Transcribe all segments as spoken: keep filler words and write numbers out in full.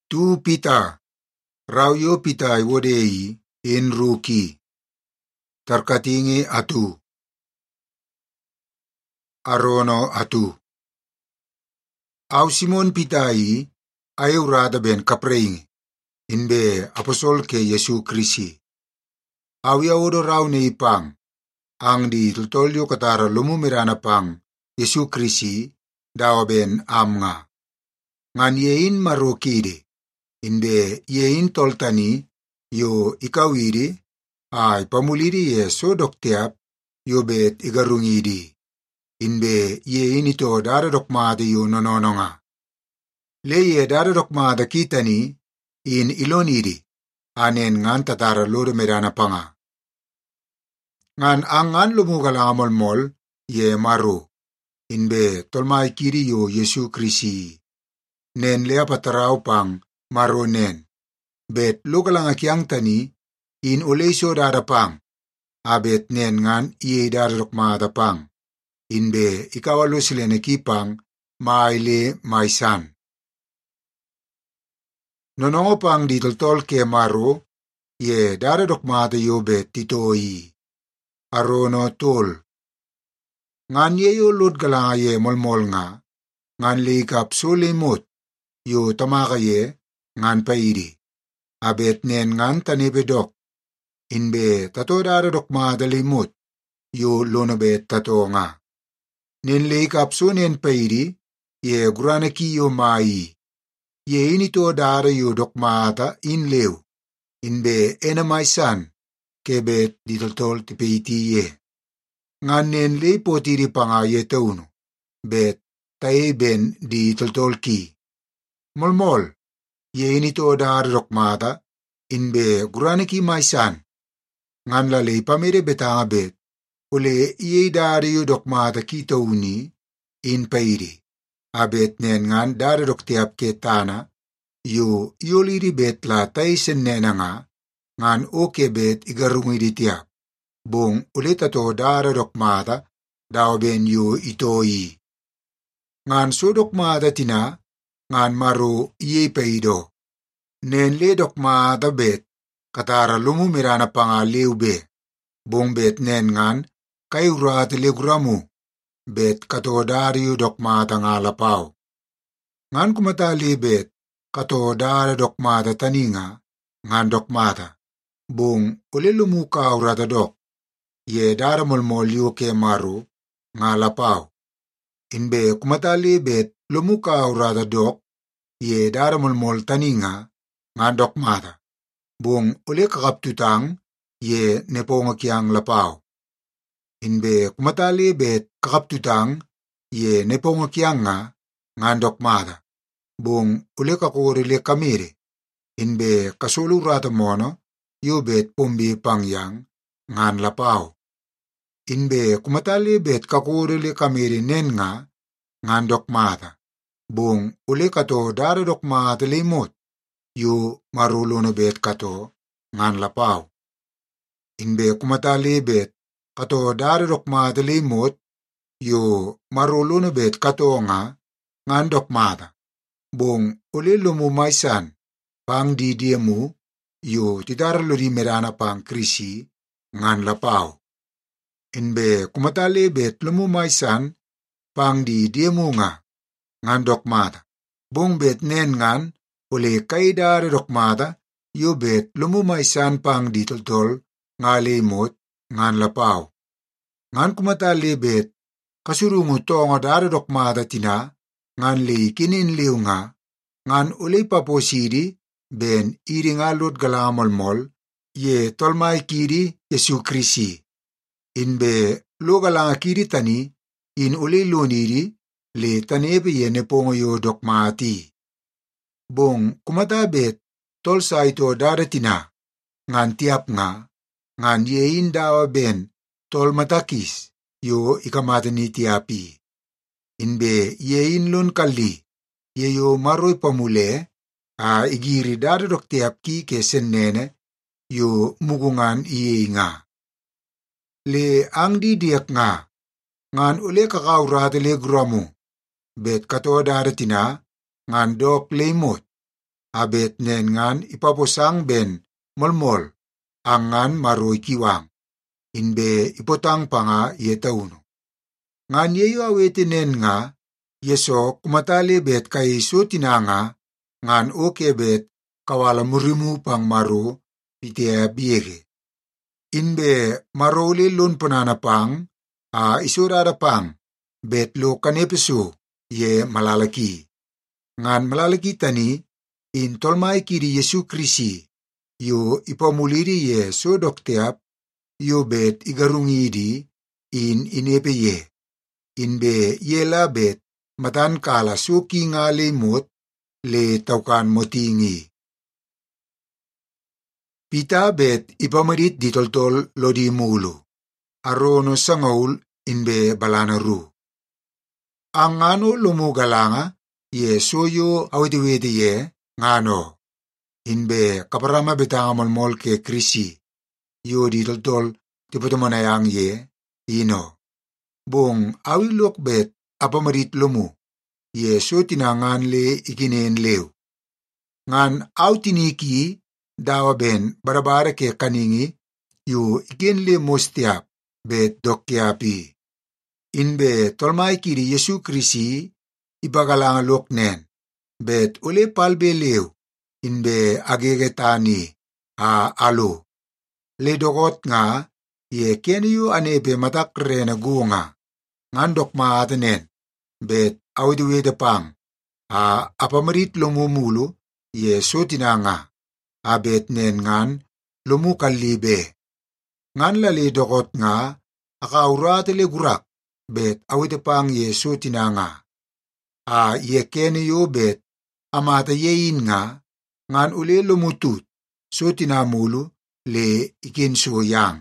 Tu pita, rauyo pita iwodei in ruki. Tarkatingi atu. Arono atu. Au Simon pitai ayaw rada ben kapreng. Inbe apostol ke Yesu Krisi. Au yaodo raw ne ipang. Ang di tutolyo katara lumumirana pang Yesu Krisi dawa ben am nga. Ngan yein marokide. Inbe yein toltani yo ikawidi ay pamulidi ye sodok tiap yo bet igarungidi. Inbe yein ito daradokmada yo nonononga. Le ye daradokmada kitani in ilonidi anen ngan tatara lodo medana panga. Ngan angan lumugalamol mol ye maru. Inbe tolmai kiri yo Yesu Krisi. Nen lea patarau pang maru nen. Bet lugalanga kiang tani in uleiso dada pang. Abet nen ngan iye daradokmada pang. Inbe ikawalo silene kipang maile maisan. Nonongo pang ditoltol ke maru ye daradokmada yo bet titoi. Arono tol. Ngan ye yo lud galanga ye molmol nga. Ngan likap sulimut yo tamaka ye ngan paidi. Abet nen ngan tanibedok. Inbe tato daradokmada limut yo lonobet tato nga. Nen likap sunen paidi ye guranaki yo mai. Ye inito dara yo dokmata in lew. Inbe enamaisan kebet ditoltol tipeiti ye. Ngan nen leipo tiri panga ye tauno. Bet tae ben ditoltol ki. Molmol ye inito dara dokmata inbe guranaki maisan. Ngan lalei pamere betanga bet. Ule iye dara yo dokmata ki tauni in pairi. Abet nen ngan dara doktiap ke tana. Yo yoliri bet la taisen nena nga. Ngan oke bet igarungi di tiap. Bong ulita to dara dokmata daw ben yo itoi. Ngan so dokmata tina. Ngan maru iye paido. Nen le dokmata bet. Katara lumumirana panga liube. Bong bet nen ngan kayurat leguramu. Bet kato dario dokmata nga lapaw. Ngan kumata libet. Kato dara dokmata taninga. Ngan dokmata. Bong ulilumuka urata dok. Ye dara molmolyo ke maru. Nga lapaw. Inbe kumata libet lumuka urata dok. Ye dara molmol taninga. Nga dokmata. Bong uli kakaptutang. Ye neponga kiang lapaw. Inbe kumata libet kakaptutang. Ye neponga kiang nga. Nga dokmata. Bong uli kakurile kamire. Inbe kasulurata mono. Yobet pombi pangyang. Ngan lapaw. Inbe kumatali bet kakurile kamire nen nga. Ngan dokmata. Bong uli kato dara dokmata limot. Yo marulono bet kato. Ngan lapaw. Inbe kumatali bet kato dara dokmata limot. Yo marulono bet kato nga. Ngan dokmata. Bong uli lumumaisan. Pang di diemu. Yo tidaralo di merana pang Krisi. Ngan lapaw. Inbe kumatali bet lumumaisan. Pang di diemu nga. Ngan dokmata. Bong bet nen ngan. Uli kaidari dokmata. Yo bet lumumaisan pang di toltol. Nga limot. Ngan lapaw. Ngan kumatali bet. Kasurungu tonga dari dokmata tina. Ngan li kinin liw nga. Ngan uli paposidi. Ben iri nga lot galamolmol. Ye tolmai kiri Yesu Krisi. Inbe lo galanga kiri tani. In uli loniri. Le tanebe ye nepongo yo dokmati. Bong kumatabet. Tolsa ito daratina. Ngan tiap nga. Ngan ye indawa ben. Tol matakis. Yo ikamata ni tiapi. Inbe ye inlon kali. Ye yo maroy pamule. A igiri dada dok tiap ki kesen nene. Yo mugungan iye nga. Le ang di diak nga. Ngan ule kakawrata le gramu. Bet kato dada tina. Ngan dok lemot. abet nen ngan ipaposang ben molmol angan maroy kiwang, inbe ipotang panga yetauno. Ngan yeyo awete nen nga, yeso kumatali bet kay so tinanga, ngan oke bet kawala murimu pang maro pitea biege. Inbe marole lon panana pang, a isurada pang, bet lo kanepeso ye malalaki. Ngan malalaki tani, in tolmai kiri Yesu Krisi, yo ipamuliri ye so dokteap, yo bet igarungi di in inepe ye. Inbe ye la bet matan kala so ki nga le mot le taukan motingi. Pita bet ipamarit di toltol lodi mulu, arono sangaul inbe balana ru. Ang ngano lumu galanga, ye soyo awitiwiti ye, ngano. Inbe kaparama betanga molmol ke Krisi, yo di toltol tiputamanayang ye, ino. Bong awilok bet apamarit lumu, ye so tinangan le ikinen lew. Ngan aw tiniki, dawa ben barabara ke kaningi, yu ikin le mostiap bet dokyapi. Inbe tolmai kiri Yesu Krisi, ibagalang lok nen, bet ule palbe lew, inbe agegetani a alo. Le dogot nga, ye kenyu anebe matak rena guunga, ngandok maatanen, bet awidwede pang, a apamarit lumumulu, ye so tinanga, abet nen ngan lumukalibe. Ngan lali dogot nga, akaurate le gurak, bet awide pang ye so tinanga. A ye kenyo bet, amata yein nga, ngan ule lumutut, so tinamulu, le ikin so yang.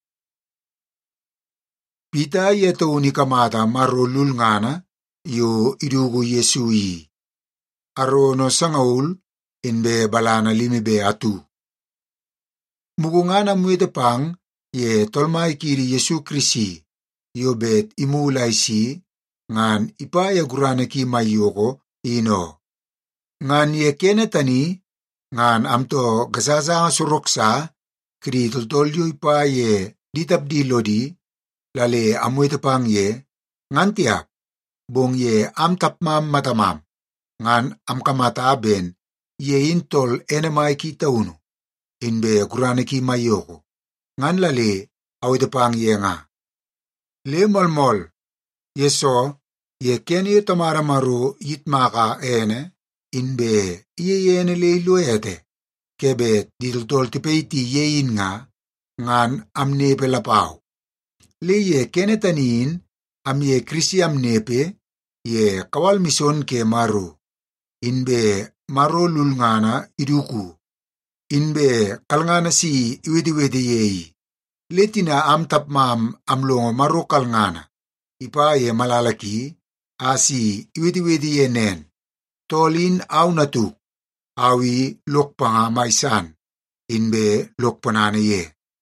Pita yeto unikamata marolul ngana, yo idugu Yesui. Arono sangaul, inbe balana limibe atu. Mugungana mwete pang, ye tolmai kiri Yesu Krisi, yo bet imulay si, ngan ipaya gurana ki mayoko, ino. Ngan ye kenetani, ngan amto gasasanga suroksa, kri toltolyo ipaye ditabdilo di, lale amwete pang ye, ngan tiap, bong ye amtapmam matamam, ngan amkamata ben, ye intol enemay ki tauno, inbe gurana ki mayoko, ngan lale awete pang ye nga. Le molmol, yeso, ye kenyo tamara maru yitmaka ene, inbe iye yene le iluete, kebet ditultol tipeiti yein nga, ngan amnepe lapau. Le ye kenetanin, am ye Krisi amnepe, ye kawal mison ke maru, inbe maro lulngana iduku, inbe kalngana si iwedi-wedi yei, letina am tapmam amlongo maro kalngana, ipa ye malalaki, asi iwedi-wedi ye nen, tolin au natuk, awi lokpanga maisan, inbe lokpanane ye.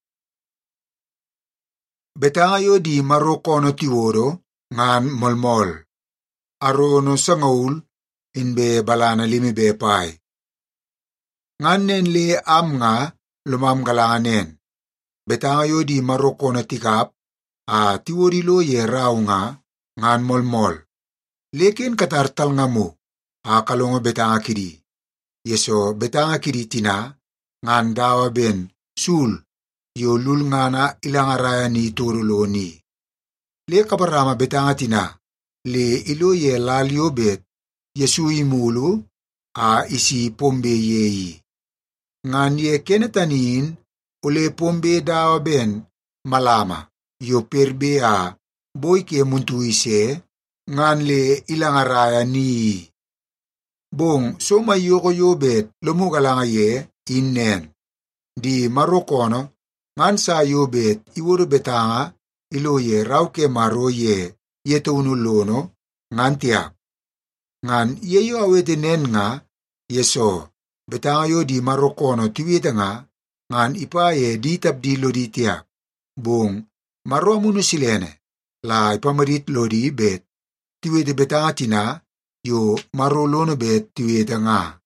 Betangayo di maro kono tiworo, ngan molmol, arono sangaul, inbe balana limibe pai. Ngan nen le am nga lumam galanganen. Betangayo di maro kono tikap, a tiworilo ye raw nga, ngan molmol. Leken katartal nga mo, a kalongo betanga kiri. Yeso betanga kiri tina, ngan dawa ben, sul, yo lul ngana ilangaraya ni turulo ni. Le kaparama betanga tina, le ilo ye lalio bet, Yesu imulu, a isi pombe yei. Ngan ye kenetanin, ule pombe dawa ben, malama, yo perbe a, boy ke muntuise, ngan le ilangaraya ni. Bong, so mayoko yo bet, lumugalanga ye, innen. Di marokono, ngan sa yo bet, iworo betanga, ilo ye rauke maro ye, yeto unulono, ngan tiap. Ngan yeyo awete nen nga, yeso, betanga yo di marokono tiwita nga, ngan ipa ye ditabdilo di tiap. Bong, maro amuno silene, la ipamarit lo di bet, tiwita betanga tina, yo marolono bet tiwita nga.